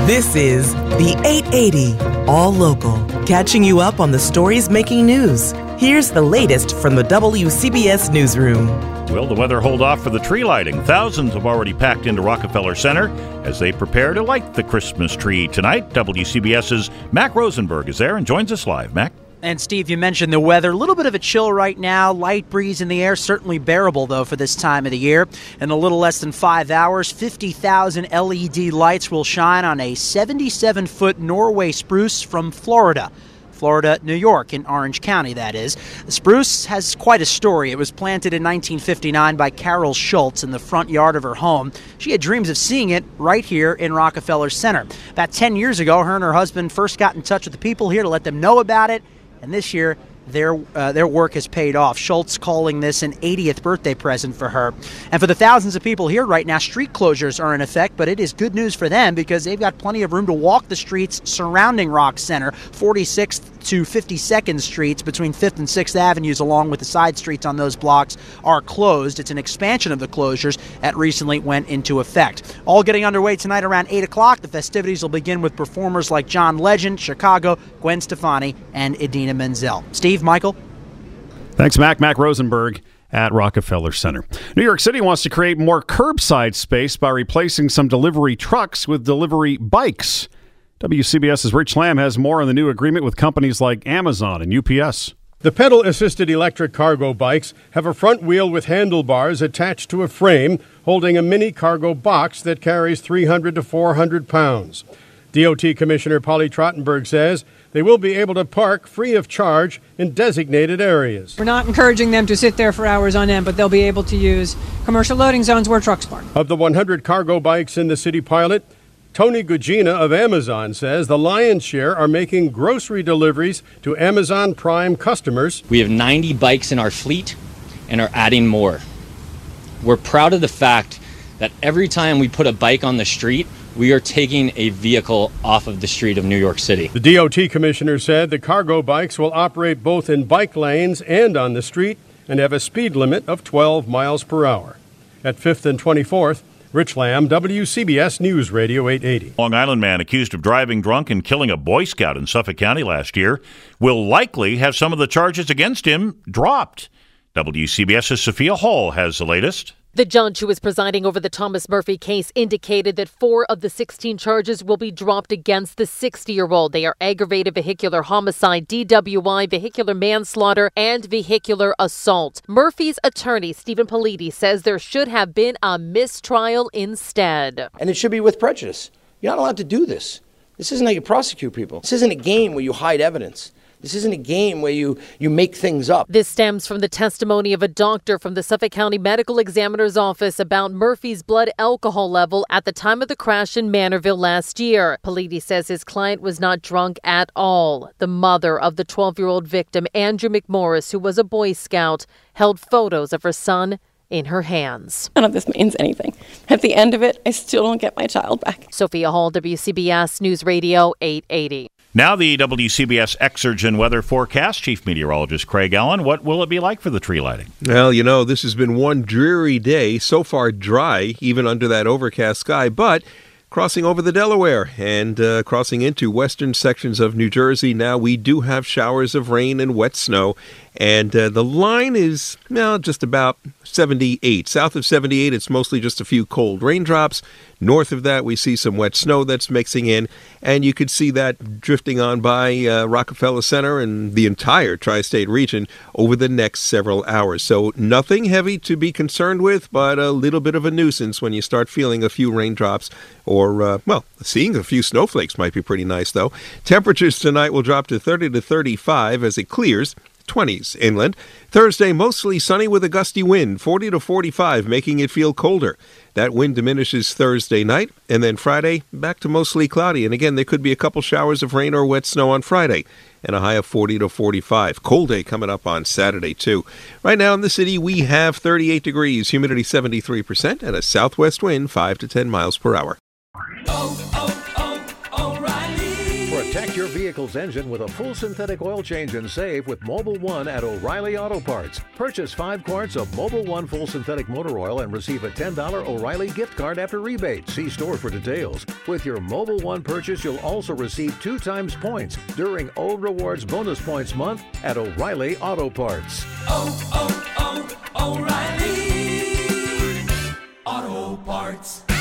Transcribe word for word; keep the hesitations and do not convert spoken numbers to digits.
This is the eight eighty All Local, catching you up on the stories making news. Here's the latest from the W C B S newsroom. Will the weather hold off for the tree lighting? Thousands have already packed into Rockefeller Center as they prepare to light the Christmas tree tonight. WCBS's Mac Rosenberg is there and joins us live. Mac? And Steve, you mentioned the weather. A little bit of a chill right now. Light breeze in the air. Certainly bearable, though, for this time of the year. In a little less than five hours, fifty thousand L E D lights will shine on a seventy-seven foot Norway spruce from Florida. Florida, New York, in Orange County, that is. The spruce has quite a story. It was planted in nineteen fifty-nine by Carol Schultz in the front yard of her home. She had dreams of seeing it right here in Rockefeller Center. About ten years ago, her and her husband first got in touch with the people here to let them know about it. And this year, their uh, their work has paid off. Schultz calling this an eightieth birthday present for her. And for the thousands of people here right now, street closures are in effect, but it is good news for them because they've got plenty of room to walk the streets surrounding Rock Center, forty-sixth to fifty-second Streets between fifth and sixth Avenues, along with the side streets on those blocks, are closed. It's an expansion of the closures that recently went into effect. All getting underway tonight around eight o'clock. The festivities will begin with performers like John Legend, Chicago, Gwen Stefani, and Idina Menzel. Steve, Michael? Thanks, Mac. Mac Rosenberg at Rockefeller Center. New York City wants to create more curbside space by replacing some delivery trucks with delivery bikes. WCBS's Rich Lamb has more on the new agreement with companies like Amazon and U P S. The pedal-assisted electric cargo bikes have a front wheel with handlebars attached to a frame holding a mini cargo box that carries three hundred to four hundred pounds. D O T Commissioner Polly Trottenberg says they will be able to park free of charge in designated areas. We're not encouraging them to sit there for hours on end, but they'll be able to use commercial loading zones where trucks park. Of the one hundred cargo bikes in the city pilot, Tony Gugina of Amazon says the lion's share are making grocery deliveries to Amazon Prime customers. We have ninety bikes in our fleet and are adding more. We're proud of the fact that every time we put a bike on the street, we are taking a vehicle off of the street of New York City. The D O T commissioner said the cargo bikes will operate both in bike lanes and on the street and have a speed limit of twelve miles per hour. At fifth and twenty-fourth, Rich Lamb, W C B S News Radio eight eighty. Long Island man accused of driving drunk and killing a Boy Scout in Suffolk County last year will likely have some of the charges against him dropped. WCBS's Sophia Hall has the latest. The judge who was presiding over the Thomas Murphy case indicated that four of the sixteen charges will be dropped against the sixty-year-old. They are aggravated vehicular homicide, D W I, vehicular manslaughter, and vehicular assault. Murphy's attorney, Stephen Politi, says there should have been a mistrial instead. And it should be with prejudice. You're not allowed to do this. This isn't how you prosecute people. This isn't a game where you hide evidence. This isn't a game where you, you make things up. This stems from the testimony of a doctor from the Suffolk County Medical Examiner's Office about Murphy's blood alcohol level at the time of the crash in Manorville last year. Politi says his client was not drunk at all. The mother of the twelve-year-old victim, Andrew McMorris, who was a Boy Scout, held photos of her son in her hands. None of this means anything. At the end of it, I still don't get my child back. Sophia Hall, W C B S News Radio eight eighty. Now the W C B S Exergen weather forecast. Chief Meteorologist Craig Allen, what will it be like for the tree lighting? Well, you know, this has been one dreary day, so far dry, even under that overcast sky, but crossing over the Delaware and uh, crossing into western sections of New Jersey. Now we do have showers of rain and wet snow, and uh, the line is, well, just about seventy-eight. South of seventy-eight, it's mostly just a few cold raindrops. North of that, we see some wet snow that's mixing in, and you could see that drifting on by uh, Rockefeller Center and the entire tri-state region over the next several hours. So nothing heavy to be concerned with, but a little bit of a nuisance when you start feeling a few raindrops or, uh, well, seeing a few snowflakes might be pretty nice, though. Temperatures tonight will drop to thirty to thirty-five as it clears. twenties inland. Thursday, mostly sunny with a gusty wind, forty to forty-five, making it feel colder. That wind diminishes Thursday night, and then Friday, back to mostly cloudy. And again, there could be a couple showers of rain or wet snow on Friday, and a high of forty to forty-five. Cold day coming up on Saturday, too. Right now in the city, we have thirty-eight degrees, humidity seventy-three percent, and a southwest wind five to ten miles per hour. Oh, oh, oh, O'Reilly. For a Protect your vehicle's engine with a full synthetic oil change and save with Mobil one at O'Reilly Auto Parts. Purchase five quarts of Mobil one full synthetic motor oil and receive a ten dollars O'Reilly gift card after rebate. See store for details. With your Mobil one purchase, you'll also receive two times points during O Rewards Bonus Points Month at O'Reilly Auto Parts. Oh, oh, oh, O'Reilly Auto Parts.